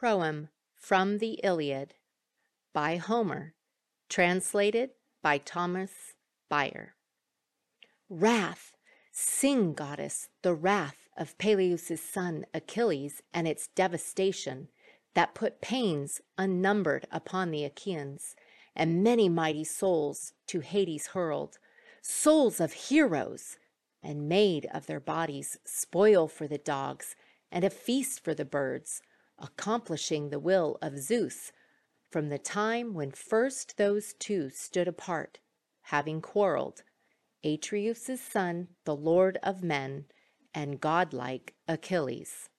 Proem from the Iliad by Homer, translated by Thomas Beyer. Wrath! Sing, goddess, the wrath of Peleus' son Achilles and its devastation that put pains unnumbered upon the Achaeans, and many mighty souls to Hades hurled, souls of heroes, and made of their bodies spoil for the dogs and a feast for the birds, accomplishing the will of Zeus from the time when first those two stood apart, having quarreled, Atreus' son, the lord of men, and godlike Achilles.